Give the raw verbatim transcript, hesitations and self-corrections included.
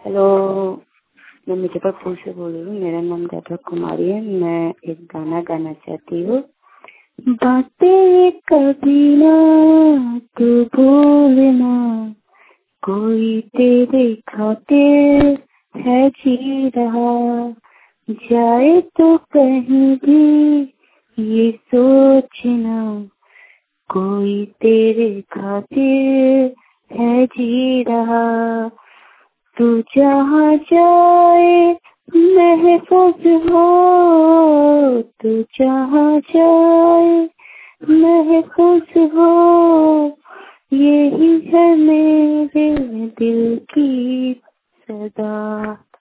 Hello, मैं मुजफ्फरपुर से बोल रही हूँ। मेरा नाम राधा कुमारी है। मैं एक गाना गाना चाहती हूँ। बातें कभी ना तू भूलना, कोई तेरे खातिर है जी रहा, जाए तो कहीं भी ये सोचना, कोई तेरे खातिर है जी रहा। तू जहाँ जाए महफूज हो, तू जहाँ जाए महफूज हो, यही है मेरे दिल की सदा।